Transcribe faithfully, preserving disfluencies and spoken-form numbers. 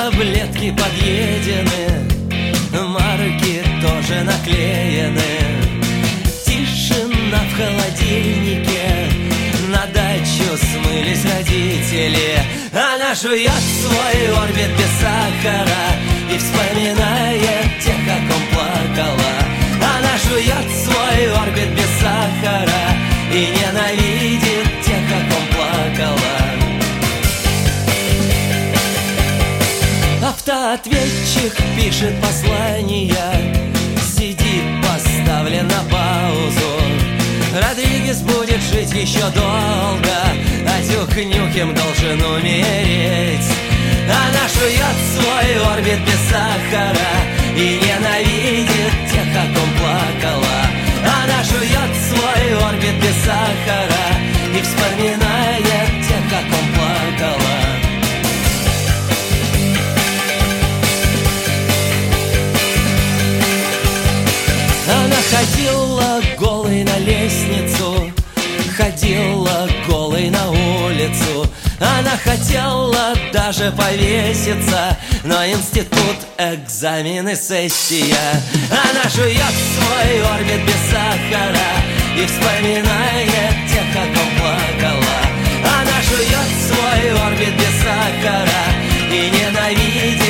таблетки подъедены, марки тоже наклеены. Тишина в холодильнике, на дачу смылись родители. Она жует свой орбит без сахара и вспоминает тех, как он плакала. Она жует свой орбит без сахара и ненавидит тех, как он плакала. Автоответчик пишет послания, сидит поставлен на паузу. Родригес будет жить еще долго, а Дюк-Нюкем должен умереть. Она жует свой орбит без сахара и ненавидит тех, как он плакала. Она жует свой орбит без сахара и вспоминает тех, как он плакала. Она ходила голой на лестницу, ходила голой на улицу. Она хотела даже повеситься, но институт, экзамены, сессия. Она жует свой орбит без сахара и вспоминает тех, как он плакала. Она жует свой орбит без сахара и ненавидит